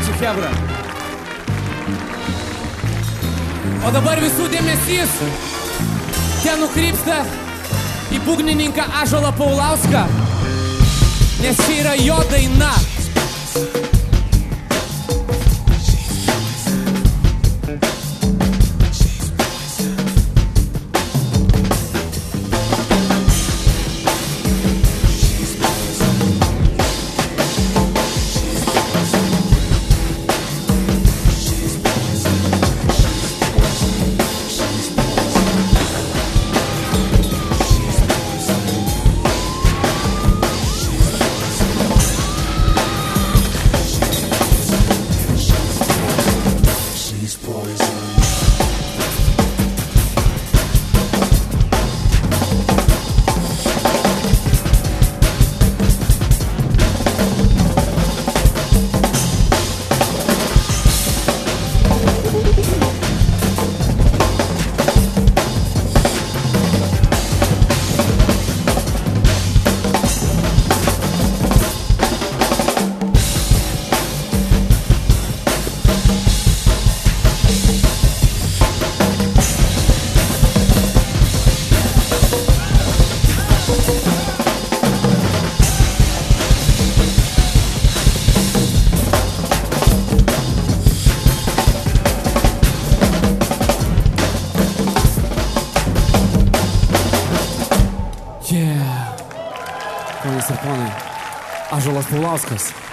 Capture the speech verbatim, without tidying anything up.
Ačiū, chebra. O dabar visų dėmesys ten nukrypsta į būgnininką Ąžuolą Paulauską, nes čia yra jo daina. Yeah. Ponas ir ponai, Ąžuolas Paulauskas.